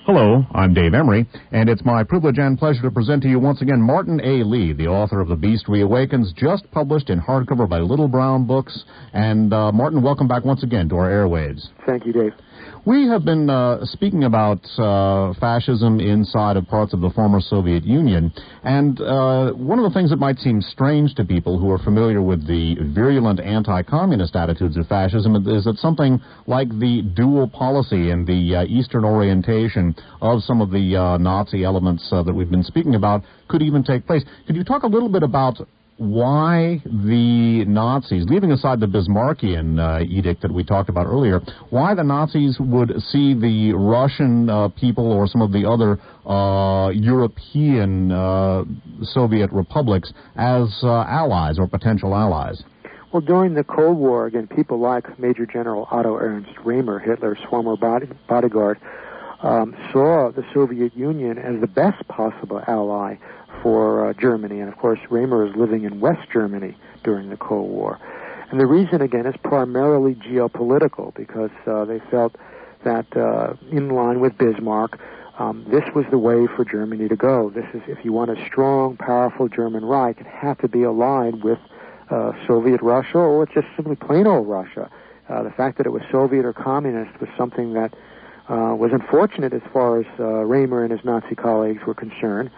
Hello, I'm Dave Emery, and it's my privilege and pleasure to present to you once again Martin A. Lee, the author of The Beast Reawakens, just published in hardcover by Little Brown Books. And Martin, welcome back once again to our airwaves. Thank you, Dave. We have been speaking about fascism inside of parts of the former Soviet Union, and one of the things that might seem strange to people who are familiar with the virulent anti-communist attitudes of fascism is that something like the dual policy and the Eastern orientation of some of the Nazi elements that we've been speaking about could even take place. Could you talk a little bit about why the Nazis, leaving aside the Bismarckian edict that we talked about earlier, why the Nazis would see the Russian people or some of the other European Soviet republics as allies or potential allies? Well, during the Cold War, again, people like Major General Otto Ernst Raymer, Hitler's former bodyguard, saw the Soviet Union as the best possible ally for Germany. And, of course, Raymer is living in West Germany during the Cold War. And the reason, again, is primarily geopolitical, because they felt that, in line with Bismarck, this was the way for Germany to go. This is, if you want a strong, powerful German Reich, it had to be allied with Soviet Russia or just simply plain old Russia. The fact that it was Soviet or communist was something that was unfortunate as far as Raymer and his Nazi colleagues were concerned.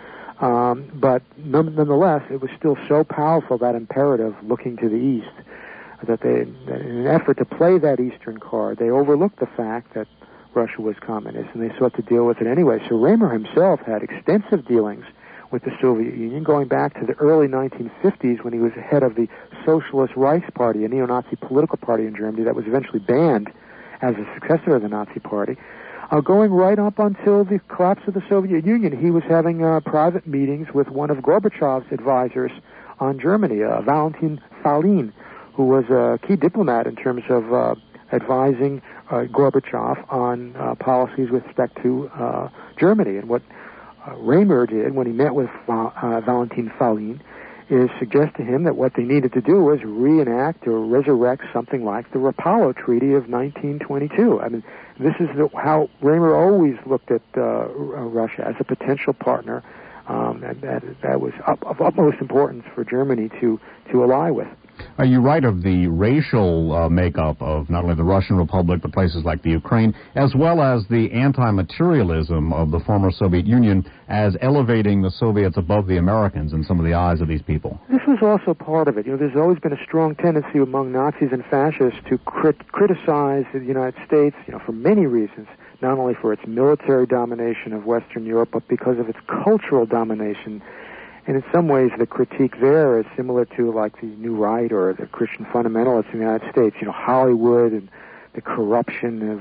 But nonetheless, it was still so powerful, that imperative looking to the east, that they, in an effort to play that Eastern card, they overlooked the fact that Russia was communist, and they sought to deal with it anyway. So Raymer himself had extensive dealings with the Soviet Union, going back to the early 1950s when he was head of the Socialist Reichsparty, a neo-Nazi political party in Germany that was eventually banned as a successor of the Nazi Party. Going right up until the collapse of the Soviet Union, he was having private meetings with one of Gorbachev's advisors on Germany, Valentin Falin, who was a key diplomat in terms of advising Gorbachev on policies with respect to Germany. And what Raymer did when he met with Valentin Falin is suggest to him that what they needed to do was reenact or resurrect something like the Rapallo Treaty of 1922. I mean, this is how Raymer always looked at Russia as a potential partner, and that was of utmost importance for Germany to ally with. You write of the racial makeup of not only the Russian Republic, but places like the Ukraine, as well as the anti-materialism of the former Soviet Union as elevating the Soviets above the Americans in some of the eyes of these people. This was also part of it. You know, there's always been a strong tendency among Nazis and fascists to criticize the United States, you know, for many reasons, not only for its military domination of Western Europe, but because of its cultural domination. And in some ways, the critique there is similar to, like, the New Right or the Christian fundamentalists in the United States. You know, Hollywood and the corruption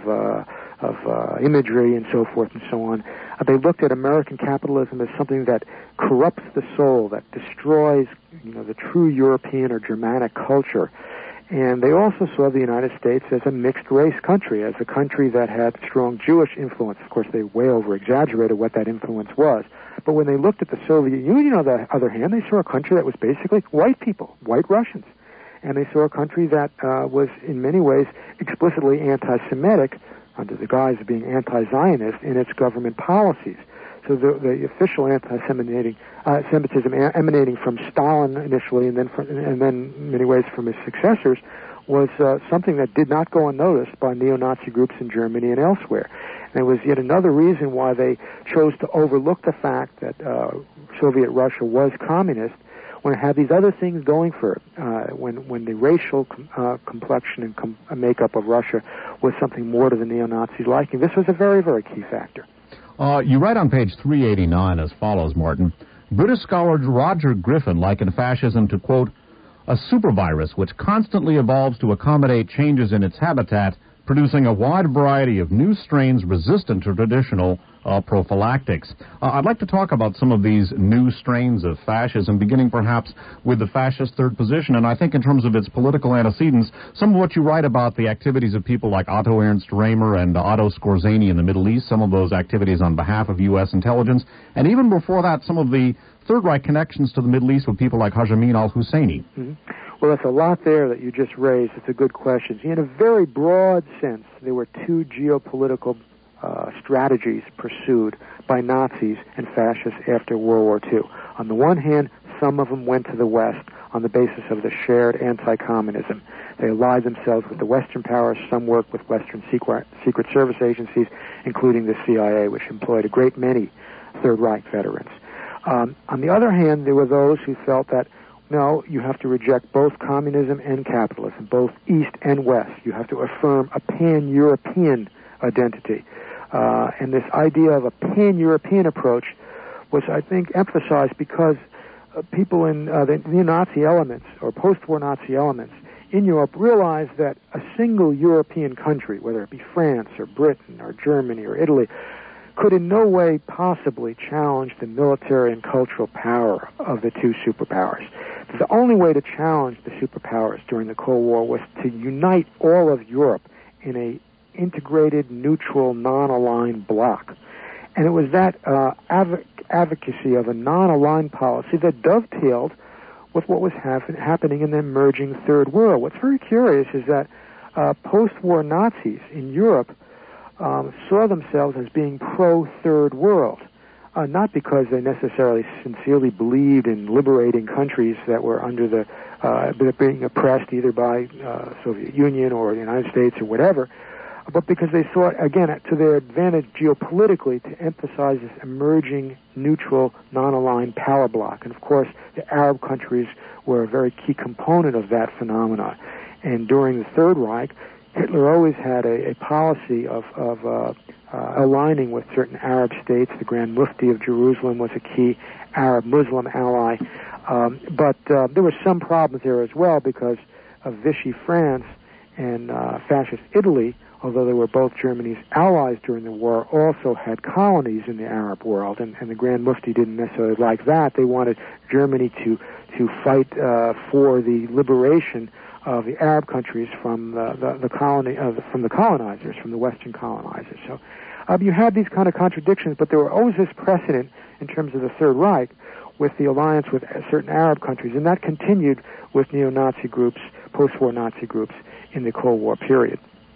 of imagery and so forth and so on. They looked at American capitalism as something that corrupts the soul, that destroys, you know, the true European or Germanic culture. And they also saw the United States as a mixed-race country, as a country that had strong Jewish influence. Of course, they way over-exaggerated what that influence was. But when they looked at the Soviet Union, on the other hand, they saw a country that was basically white people, white Russians. And they saw a country that was, in many ways, explicitly anti-Semitic, under the guise of being anti-Zionist in its government policies. So the official anti-Semitism emanating from Stalin initially, and then in many ways from his successors, was something that did not go unnoticed by neo-Nazi groups in Germany and elsewhere. And it was yet another reason why they chose to overlook the fact that Soviet Russia was communist, when it had these other things going for it, when the racial complexion and makeup of Russia was something more to the neo-Nazis' liking. This was a very, very key factor. You write on page 389 as follows, Martin. British scholar Roger Griffin likened fascism to, quote, a supervirus which constantly evolves to accommodate changes in its habitat, producing a wide variety of new strains resistant to traditional prophylactics. I'd like to talk about some of these new strains of fascism, beginning perhaps with the fascist third position, and I think in terms of its political antecedents, some of what you write about the activities of people like Otto Ernst Raymer and Otto Skorzeny in the Middle East, some of those activities on behalf of U.S. intelligence, and even before that, some of the Third Reich connections to the Middle East with people like Hashemi al-Husseini. Mm-hmm. Well, that's a lot there that you just raised. It's a good question. In a very broad sense, there were two geopolitical strategies pursued by Nazis and fascists after World War II. On the one hand, some of them went to the West on the basis of the shared anti-communism. They allied themselves with the Western powers. Some worked with Western secret service agencies, including the CIA, which employed a great many Third Reich veterans. On the other hand, there were those who felt that, no, you have to reject both communism and capitalism, both East and West. You have to affirm a pan-European identity. And this idea of a pan-European approach was, I think, emphasized because people in the neo-Nazi elements, or post-war Nazi elements, in Europe realized that a single European country, whether it be France or Britain or Germany or Italy, could in no way possibly challenge the military and cultural power of the two superpowers. The only way to challenge the superpowers during the Cold War was to unite all of Europe in a integrated, neutral, non-aligned bloc. And it was that advocacy of a non-aligned policy that dovetailed with what was happening in the emerging Third World. What's very curious is that post-war Nazis in Europe saw themselves as being pro-Third World, not because they necessarily sincerely believed in liberating countries that were under being oppressed either by Soviet Union or the United States or whatever, but because they saw it, again, to their advantage geopolitically to emphasize this emerging, neutral, non-aligned power bloc. And, of course, the Arab countries were a very key component of that phenomenon. And during the Third Reich, Hitler always had a policy of aligning with certain Arab states. The Grand Mufti of Jerusalem was a key Arab-Muslim ally. But there were some problems there as well because of Vichy France and fascist Italy, although they were both Germany's allies during the war, also had colonies in the Arab world, and the Grand Mufti didn't necessarily like that. They wanted Germany to fight for the liberation of the Arab countries from the colonizers, from the Western colonizers. So you had these kind of contradictions, but there were always this precedent in terms of the Third Reich with the alliance with certain Arab countries, and that continued with neo-Nazi groups, post-war Nazi groups in the Cold War period.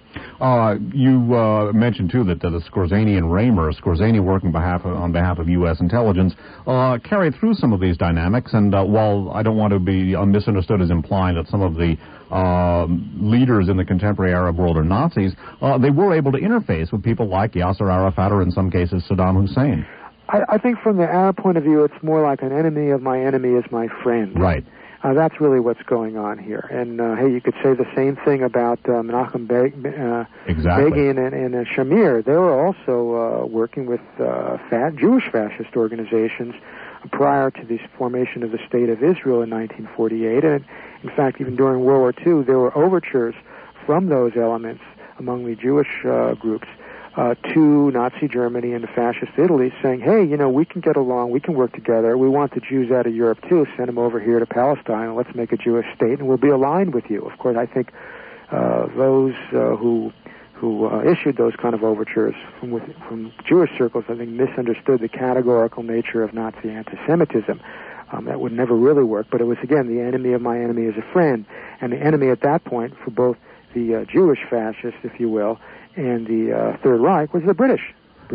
You mentioned, too, that the Skorzeny and Raymer, Skorzeny working on behalf of U.S. intelligence, carried through some of these dynamics. And while I don't want to be misunderstood as implying that some of the leaders in the contemporary Arab world are Nazis, they were able to interface with people like Yasser Arafat or, in some cases, Saddam Hussein. I think from the Arab point of view, it's more like an enemy of my enemy is my friend. Right. That's really what's going on here. And, hey, you could say the same thing about Menachem Begin and Shamir. They were also working with Jewish fascist organizations prior to the formation of the State of Israel in 1948. And, in fact, even during World War II, there were overtures from those elements among the Jewish groups to Nazi Germany and fascist Italy, saying, hey, we can get along, we can work together, we want the Jews out of Europe too, send them over here to Palestine, and let's make a Jewish state, and we'll be aligned with you. Of course, I think those who issued those kind of overtures from Jewish circles, I think, misunderstood the categorical nature of Nazi anti-Semitism. That would never really work, but it was, again, the enemy of my enemy is a friend, and the enemy at that point for both the Jewish fascists, if you will, and the Third Reich was the British.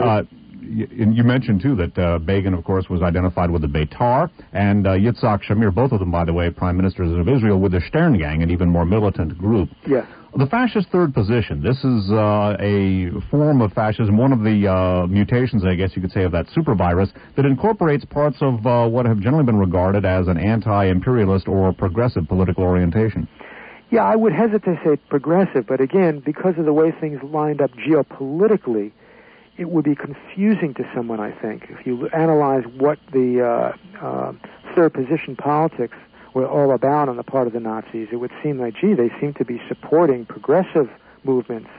You mentioned, too, that Begin, of course, was identified with the Beitar, and Yitzhak Shamir, both of them, by the way, prime ministers of Israel, with the Stern Gang, an even more militant group. Yes. The fascist third position, this is a form of fascism, one of the mutations, I guess you could say, of that supervirus that incorporates parts of what have generally been regarded as an anti-imperialist or progressive political orientation. Yeah, I would hesitate to say progressive, but again, because of the way things lined up geopolitically, it would be confusing to someone, I think. If you analyze what the third position politics were all about on the part of the Nazis, it would seem like, gee, they seem to be supporting progressive movements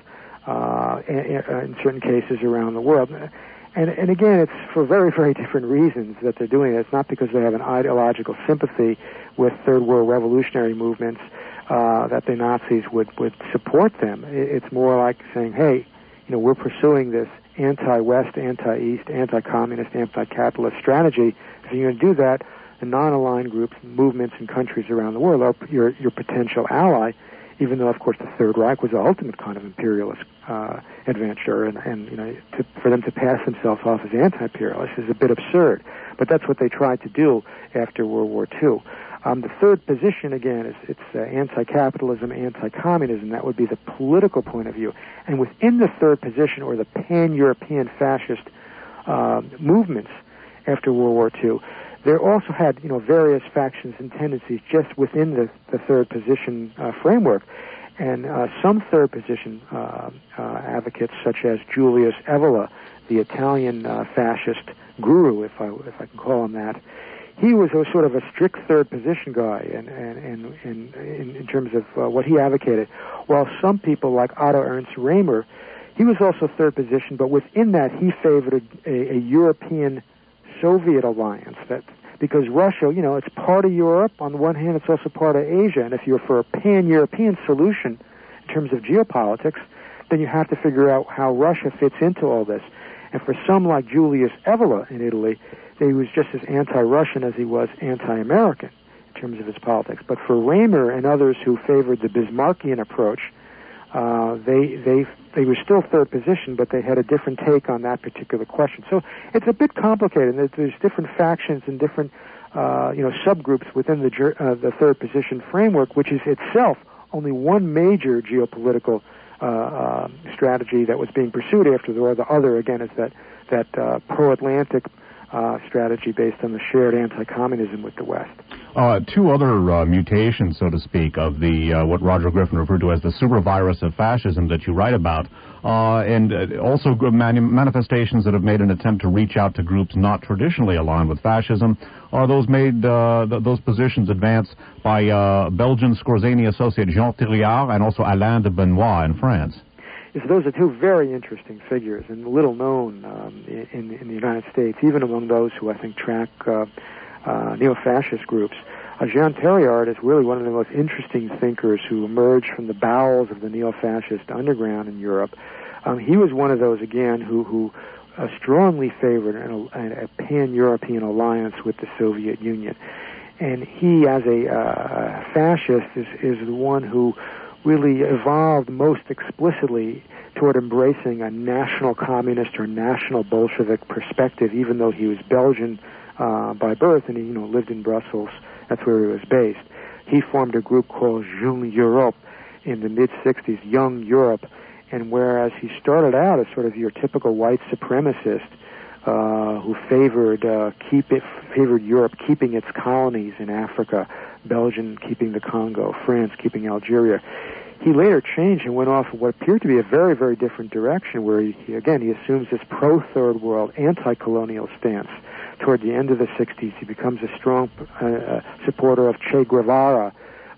in certain cases around the world. And again, it's for very, very different reasons that they're doing it. It's not because they have an ideological sympathy with third world revolutionary movements that the Nazis would support them. It's more like saying, hey, we're pursuing this anti-West, anti-East, anti-communist, anti-capitalist strategy. If you're going to do that, the non-aligned groups, movements, and countries around the world are your potential ally even though, of course, the Third Reich was the ultimate kind of imperialist adventure, and for them to pass themselves off as anti-imperialists is a bit absurd. But that's what they tried to do after World War II. The third position, again, is anti-capitalism, anti-communism. That would be the political point of view. And within the third position, or the pan-European fascist movements after World War II, there also had, various factions and tendencies just within the third position framework. And some third position advocates, such as Julius Evola, the Italian fascist guru, if I can call him that, he was a sort of a strict third position guy, and in terms of what he advocated. While some people like Otto Ernst Raymer, he was also third position, but within that he favored a European Soviet alliance, that because Russia, it's part of Europe. On the one hand, it's also part of Asia, and if you're for a pan-European solution in terms of geopolitics, then you have to figure out how Russia fits into all this. And for some like Julius Evola in Italy, he was just as anti-Russian as he was anti-American in terms of his politics. But for Raymer and others who favored the Bismarckian approach, they were still third position, but they had a different take on that particular question. So it's a bit complicated. There's different factions and different subgroups within the third position framework, which is itself only one major geopolitical strategy that was being pursued after the war. The other, again, is that pro-Atlantic strategy based on the shared anti-communism with the West. Two other mutations, so to speak, of the what Roger Griffin referred to as the supervirus of fascism that you write about, and also manifestations that have made an attempt to reach out to groups not traditionally aligned with fascism, are those those positions advanced by Belgian Skorzeny associate Jean Thiriart and also Alain de Benoit in France. Yes, those are two very interesting figures and little known in the United States, even among those who I think track neo-fascist groups. Jean Thiriart is really one of the most interesting thinkers who emerged from the bowels of the neo-fascist underground in Europe. He was one of those, again, who strongly favored a pan-European alliance with the Soviet Union. And he, as a fascist, is the one who really evolved most explicitly toward embracing a national communist or national Bolshevik perspective, even though he was Belgian by birth and he lived in Brussels. That's where he was based. He formed a group called Jeune Europe in the mid-'60s, Young Europe, and whereas he started out as sort of your typical white supremacist who favored Europe keeping its colonies in Africa, Belgium keeping the Congo, France keeping Algeria, he later changed and went off in what appeared to be a very, very different direction, where he assumes this pro-third world, anti-colonial stance. Toward the end of the 60s, he becomes a strong supporter of Che Guevara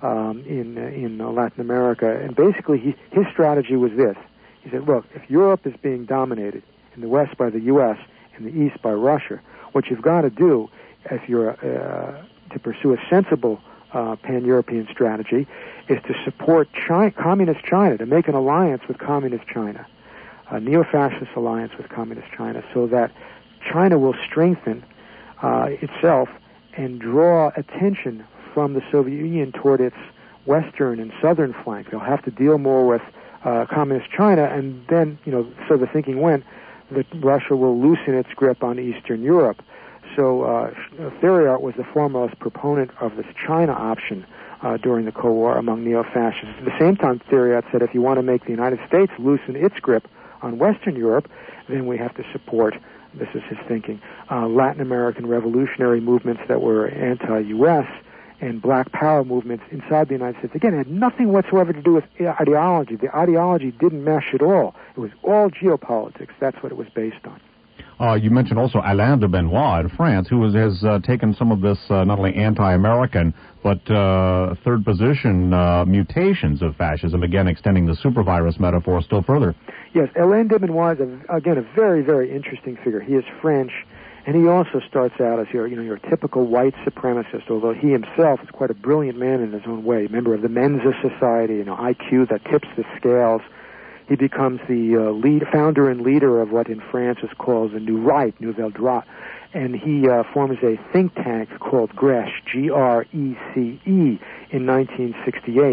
in Latin America. And basically, his strategy was this. He said, look, if Europe is being dominated in the West by the U.S., in the East by Russia, what you've got to do, if you're to pursue a sensible pan-European strategy, is to support communist China, to make an alliance with communist China, a neo-fascist alliance with communist China, so that China will strengthen itself and draw attention from the Soviet Union toward its western and southern flank. They'll have to deal more with communist China, and then, so the thinking went that Russia will loosen its grip on Eastern Europe. So Thiriart was the foremost proponent of this China option during the Cold War among neo-fascists. At the same time, Thiriart said, if you want to make the United States loosen its grip on Western Europe, then we have to support, this is his thinking, Latin American revolutionary movements that were anti-U.S. and black power movements inside the United States. Again, it had nothing whatsoever to do with ideology. The ideology didn't mesh at all. It was all geopolitics. That's what it was based on. You mentioned also Alain de Benoit in France, who has taken some of this not only anti-American but third position mutations of fascism, again extending the supervirus metaphor still further. Yes, Alain de Benoit is, again, a very, very interesting figure. He is French, and he also starts out as your typical white supremacist, although he himself is quite a brilliant man in his own way, member of the Mensa Society, IQ that tips the scales. He becomes the founder and leader of what in France is called the New Right, Nouvelle Droite, and he forms a think tank called GRECE, G-R-E-C-E, in 1968.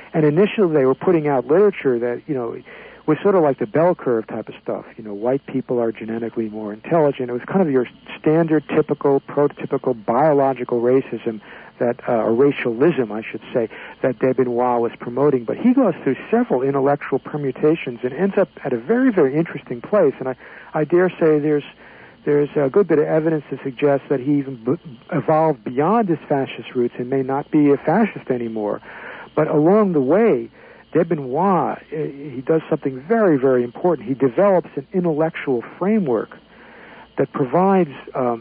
And initially they were putting out literature that, was sort of like the bell curve type of stuff. White people are genetically more intelligent. It was kind of your standard, typical, prototypical biological racism or racialism, I should say, that de Benoit was promoting. But he goes through several intellectual permutations and ends up at a very, very interesting place. And I dare say there's a good bit of evidence to suggest that he even evolved beyond his fascist roots and may not be a fascist anymore. But along the way, de Benoit, he does something very, very important. He develops an intellectual framework that provides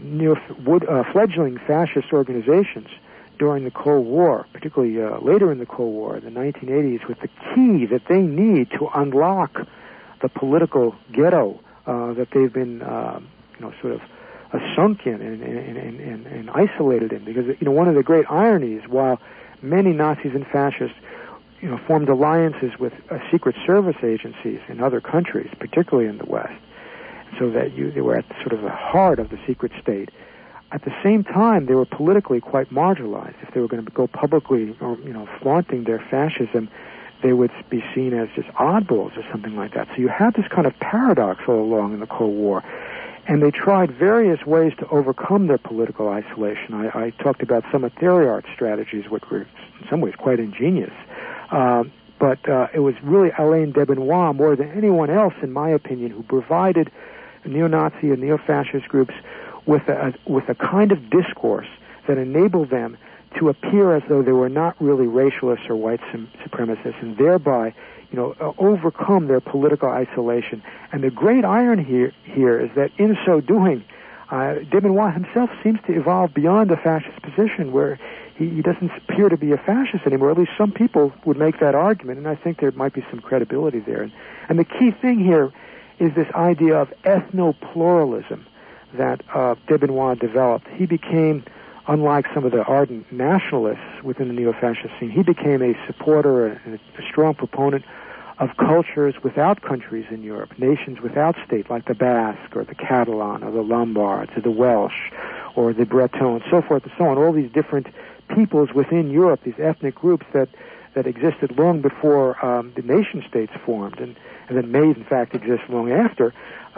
fledgling fascist organizations during the Cold War, particularly later in the Cold War, in the 1980s, with the key that they need to unlock the political ghetto that they've been, sort of sunk in and isolated in. Because, one of the great ironies, while many Nazis and fascists formed alliances with secret service agencies in other countries, particularly in the West, so that they were at sort of the heart of the secret state. At the same time, they were politically quite marginalized. If they were going to go publicly or, flaunting their fascism, they would be seen as just oddballs or something like that. So you had this kind of paradox all along in the Cold War. And they tried various ways to overcome their political isolation. I talked about some of Thériault's strategies, which were in some ways quite ingenious. But it was really Alain de Benoit, more than anyone else, in my opinion, who provided neo-Nazi and neo-fascist groups with a kind of discourse that enabled them to appear as though they were not really racialists or white supremacists, and thereby, overcome their political isolation. And the great irony here is that in so doing, de Benoit himself seems to evolve beyond a fascist position, where he doesn't appear to be a fascist anymore. At least some people would make that argument, and I think there might be some credibility there. And the key thing here is this idea of ethno-pluralism that de Benoit developed. He became, unlike some of the ardent nationalists within the neo-fascist scene, he became a supporter and a strong proponent of cultures without countries in Europe, nations without state, like the Basque or the Catalan or the Lombards or the Welsh or the Bretons, so forth and so on. All these different peoples within Europe, these ethnic groups that existed long before the nation states formed, and that may in fact exist long after.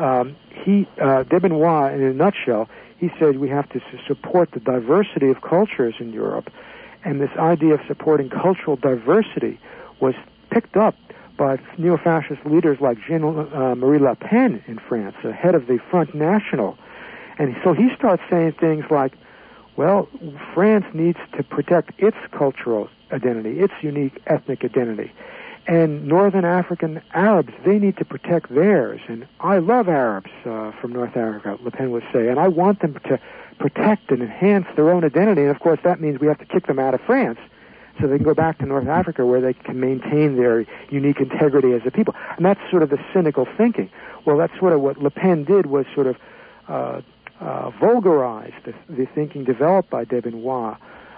De Benoit, in a nutshell, he said we have to support the diversity of cultures in Europe, and this idea of supporting cultural diversity was picked up by neo-fascist leaders like Jean-Marie Le Pen in France, the head of the Front National. And so he starts saying things like, well, France needs to protect its cultural identity, its unique ethnic identity. And Northern African Arabs, they need to protect theirs. And I love Arabs from North Africa, Le Pen would say, and I want them to protect and enhance their own identity. And, of course, that means we have to kick them out of France so they can go back to North Africa where they can maintain their unique integrity as a people. And that's sort of the cynical thinking. Well, that's sort of what Le Pen did, was sort of vulgarize the thinking developed by de Benoit,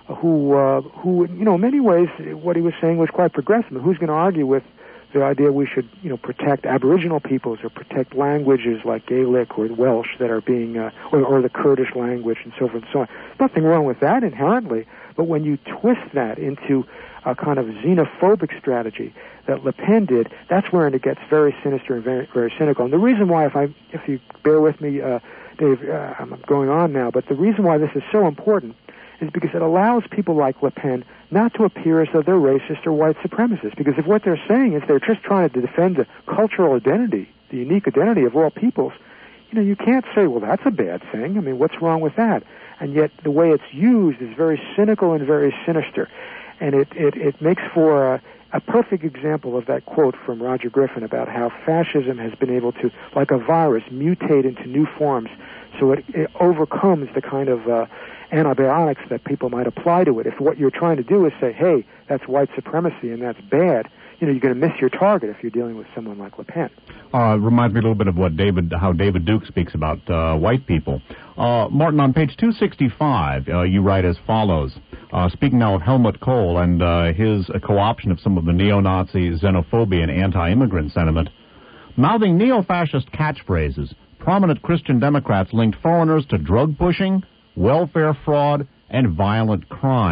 who, in many ways, what he was saying was quite progressive. Who's going to argue with the idea we should, protect Aboriginal peoples or protect languages like Gaelic or Welsh that are being, or the Kurdish language and so forth and so on. Nothing wrong with that inherently, but when you twist that into a kind of xenophobic strategy that Le Pen did, that's where it gets very sinister and very, very cynical. And the reason why, if you bear with me, Dave, I'm going on now, but the reason why this is so important is because it allows people like Le Pen not to appear as though they're racist or white supremacists. Because if what they're saying is they're just trying to defend the cultural identity, the unique identity of all peoples, you can't say, well, that's a bad thing. I mean, what's wrong with that? And yet the way it's used is very cynical and very sinister. And it makes for a perfect example of that quote from Roger Griffin about how fascism has been able to, like a virus, mutate into new forms so it overcomes the kind of antibiotics that people might apply to it. If what you're trying to do is say, hey, that's white supremacy and that's bad, you're going to miss your target if you're dealing with someone like Le Pen. Reminds me a little bit of how David Duke speaks about white people. Martin, on page 265, you write as follows, speaking now of Helmut Kohl and his co-option of some of the neo-Nazi xenophobia and anti-immigrant sentiment. Mouthing neo-fascist catchphrases, prominent Christian Democrats linked foreigners to drug pushing, welfare fraud, and violent crime.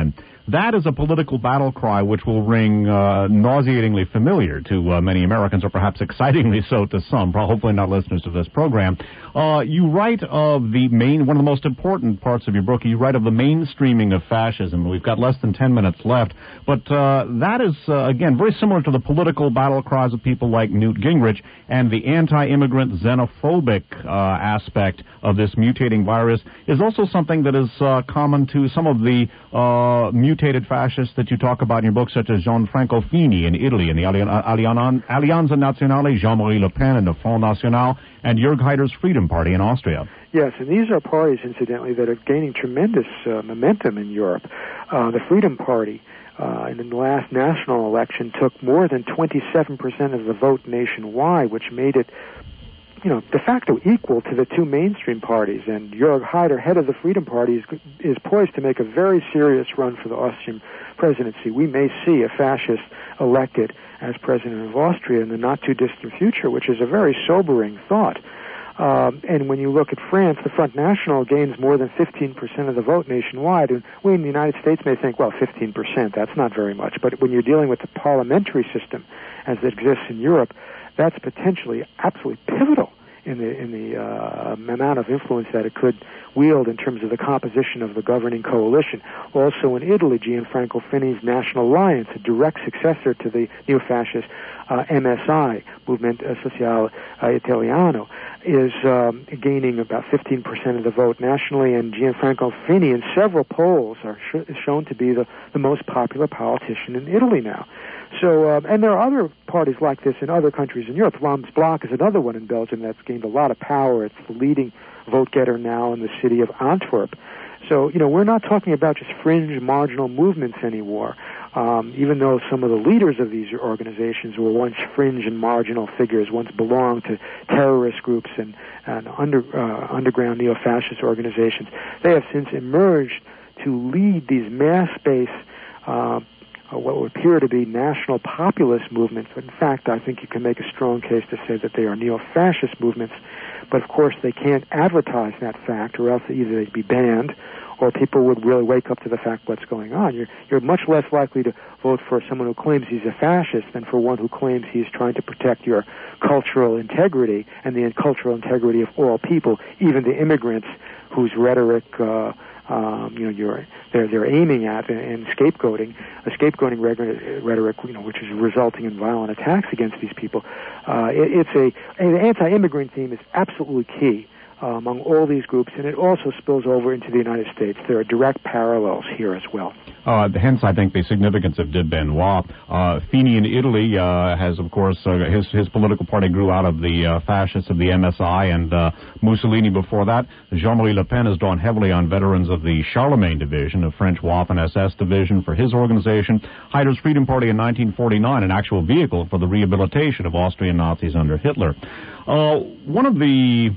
that is a political battle cry which will ring nauseatingly familiar to many Americans, or perhaps excitingly so to some, hopefully not listeners to this program. You write of one of the most important parts of your book, you write of the mainstreaming of fascism. We've got less than 10 minutes left, but that is, again, very similar to the political battle cries of people like Newt Gingrich, and the anti-immigrant xenophobic aspect of this mutating virus is also something that is common to some of the mutated fascists that you talk about in your book, such as Gianfranco Fini in Italy, and the Alleanza Nazionale, Jean-Marie Le Pen in the Front National, and Jörg Haider's Freedom Party in Austria. Yes, and these are parties, incidentally, that are gaining tremendous momentum in Europe. The Freedom Party, in the last national election, took more than 27% of the vote nationwide, which made it, de facto equal to the two mainstream parties. And Jörg Haider, head of the Freedom Party, is poised to make a very serious run for the Austrian presidency. We may see a fascist elected as president of Austria in the not-too-distant future, which is a very sobering thought. And when you look at France, the Front National gains more than 15% of the vote nationwide. And we in the United States may think, well, 15%, that's not very much. But when you're dealing with the parliamentary system as it exists in Europe, that's potentially absolutely pivotal in the amount of influence that it could wield in terms of the composition of the governing coalition. Also in Italy, Gianfranco Fini's National Alliance, a direct successor to the neo-fascist MSI, Movimento Sociale Italiano, is gaining about 15% of the vote nationally, and Gianfranco Fini in several polls is shown to be the most popular politician in Italy now. So, and there are other parties like this in other countries in Europe. Vlaams Blok is another one in Belgium that's gained a lot of power. It's the leading vote-getter now in the city of Antwerp. So, we're not talking about just fringe, marginal movements anymore. Even though some of the leaders of these organizations were once fringe and marginal figures, once belonged to terrorist groups and underground neo-fascist organizations, they have since emerged to lead these mass-based what would appear to be national populist movements. But in fact, I think you can make a strong case to say that they are neo-fascist movements. But of course, they can't advertise that fact, or else either they'd be banned, or people would really wake up to the fact what's going on. You're much less likely to vote for someone who claims he's a fascist than for one who claims he's trying to protect your cultural integrity and the cultural integrity of all people, even the immigrants whose rhetoric they're aiming at and scapegoating rhetoric, which is resulting in violent attacks against these people. The anti-immigrant theme is absolutely key among all these groups, and it also spills over into the United States. There are direct parallels here as well. Hence, I think, the significance of de Benoit. Fini in Italy has, of course, his political party grew out of the fascists of the MSI and Mussolini before that. Jean-Marie Le Pen has drawn heavily on veterans of the Charlemagne Division, a French Waffen-SS division for his organization. Haider's Freedom Party in 1949, an actual vehicle for the rehabilitation of Austrian Nazis under Hitler. One of the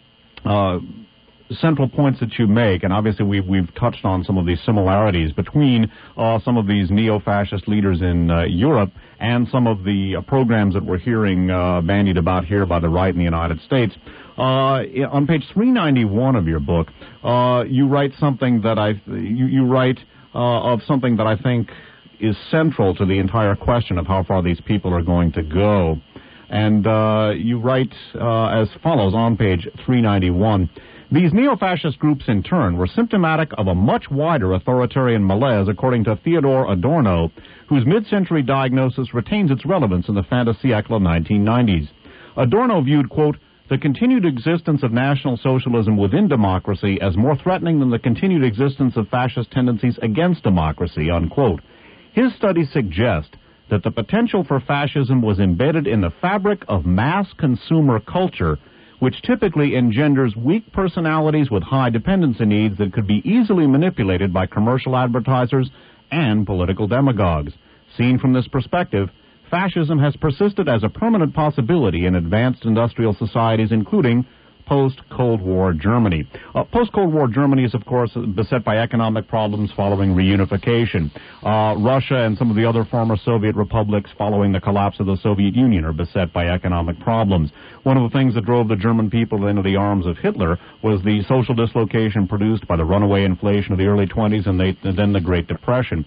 central points that you make, and obviously we've touched on some of these similarities between some of these neo-fascist leaders in Europe and some of the programs that we're hearing bandied about here by the right in the United States. On page 391 of your book, you write something that you write of something that I think is central to the entire question of how far these people are going to go. And you write as follows on page 391. These neo-fascist groups, in turn, were symptomatic of a much wider authoritarian malaise, according to Theodor Adorno, whose mid-century diagnosis retains its relevance in the fin de siècle 1990s. Adorno viewed, quote, the continued existence of National Socialism within democracy as more threatening than the continued existence of fascist tendencies against democracy, unquote. His studies suggest that the potential for fascism was embedded in the fabric of mass consumer culture, which typically engenders weak personalities with high dependency needs that could be easily manipulated by commercial advertisers and political demagogues. Seen from this perspective, fascism has persisted as a permanent possibility in advanced industrial societies, including post-Cold War Germany. Post-Cold War Germany is, of course, beset by economic problems following reunification. Russia and some of the other former Soviet republics following the collapse of the Soviet Union are beset by economic problems. One of the things that drove the German people into the arms of Hitler was the social dislocation produced by the runaway inflation of the early 20s and then the Great Depression.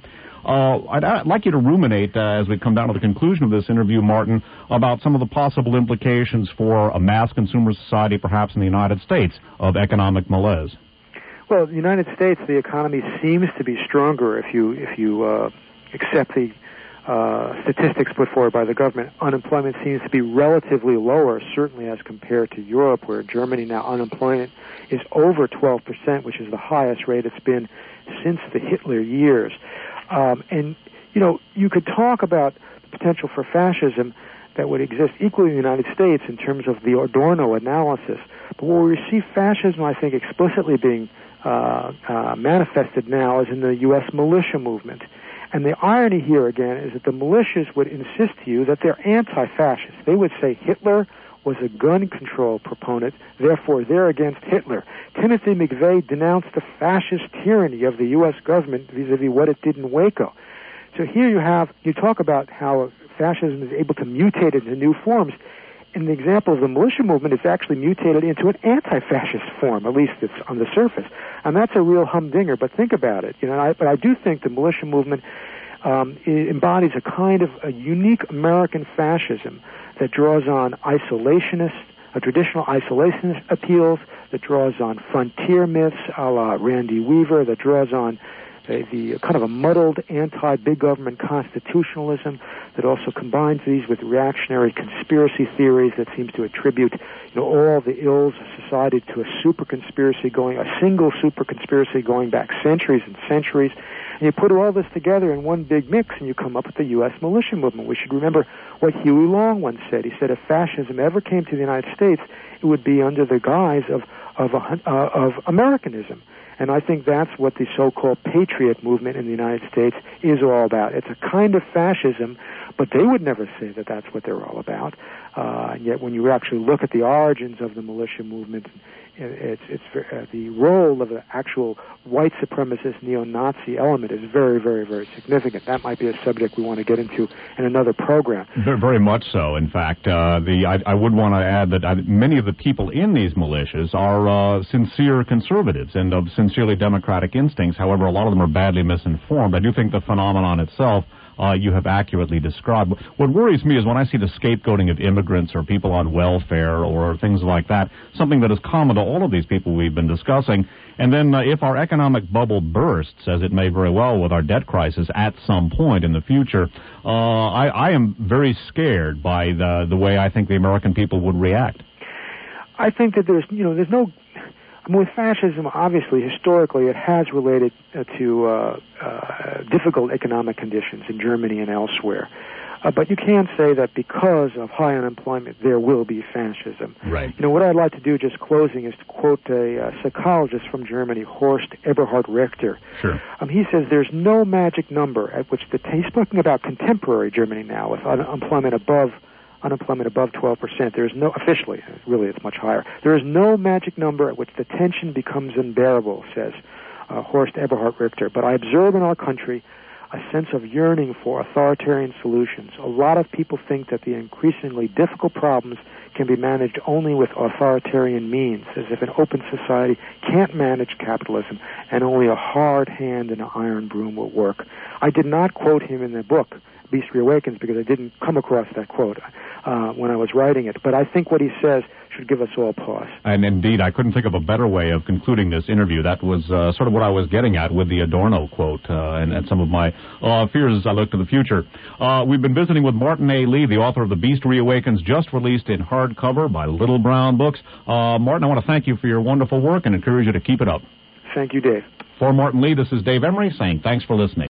I'd like you to ruminate as we come down to the conclusion of this interview, Martin, about some of the possible implications for a mass consumer society, perhaps in the United States, of economic malaise. Well, in the United States, the economy seems to be stronger if you accept the statistics put forward by the government. Unemployment seems to be relatively lower, certainly as compared to Europe, where Germany now unemployment is over 12%, which is the highest rate it's been since the Hitler years. And, you could talk about the potential for fascism that would exist equally in the United States in terms of the Adorno analysis. But where we see fascism, I think, explicitly being manifested now is in the U.S. militia movement. And the irony here, again, is that the militias would insist to you that they're anti-fascist. They would say Hitler was a gun control proponent, therefore they're against Hitler. Timothy McVeigh denounced the fascist tyranny of the U.S. government vis-a-vis what it did in Waco. So here you talk about how fascism is able to mutate into new forms. In the example of the militia movement, it's actually mutated into an anti-fascist form, at least it's on the surface. And that's a real humdinger, but think about it. But I do think the militia movement embodies a kind of a unique American fascism that draws on traditional isolationist appeals, that draws on frontier myths a la Randy Weaver, that draws on the kind of a muddled anti-big government constitutionalism that also combines these with reactionary conspiracy theories that seems to attribute all the ills of society to a single super conspiracy going back centuries and centuries. And you put all this together in one big mix and you come up with the U.S. militia movement. We should remember what Huey Long once said. He said if fascism ever came to the United States, it would be under the guise of Americanism. And I think that's what the so-called patriot movement in the United States is all about. It's a kind of fascism, but they would never say that that's what they're all about. And yet when you actually look at the origins of the militia movement, it's the role of the actual white supremacist neo-Nazi element is very, very, very significant. That might be a subject we want to get into in another program. Very much so. In fact, I would want to add that many of the people in these militias are sincere conservatives and of sincerely democratic instincts. However, a lot of them are badly misinformed. I do think the phenomenon itself you have accurately described. What worries me is when I see the scapegoating of immigrants or people on welfare or things like that, something that is common to all of these people we've been discussing. And then if our economic bubble bursts, as it may very well with our debt crisis at some point in the future, I am very scared by the way I think the American people would react. I think that there's no... with fascism, obviously, historically, it has related to difficult economic conditions in Germany and elsewhere. But you can't say that because of high unemployment, there will be fascism. Right. What I'd like to do, just closing, is to quote a psychologist from Germany, Horst Eberhard Richter. Sure. He says there's no magic number at which he's speaking about contemporary Germany now, with unemployment above 12%. There is no, officially, really it's much higher. There is no magic number at which the tension becomes unbearable, says Horst Eberhard Richter. But I observe in our country a sense of yearning for authoritarian solutions. A lot of people think that the increasingly difficult problems can be managed only with authoritarian means, as if an open society can't manage capitalism and only a hard hand and an iron broom will work. I did not quote him in the book, Beast Reawakens, because I didn't come across that quote when I was writing it. But I think what he says should give us all pause. And indeed, I couldn't think of a better way of concluding this interview. That was sort of what I was getting at with the Adorno quote and some of my fears as I look to the future. We've been visiting with Martin A. Lee, the author of The Beast Reawakens, just released in hardcover by Little Brown Books. Martin, I want to thank you for your wonderful work and encourage you to keep it up. Thank you, Dave. For Martin Lee, this is Dave Emery saying thanks for listening.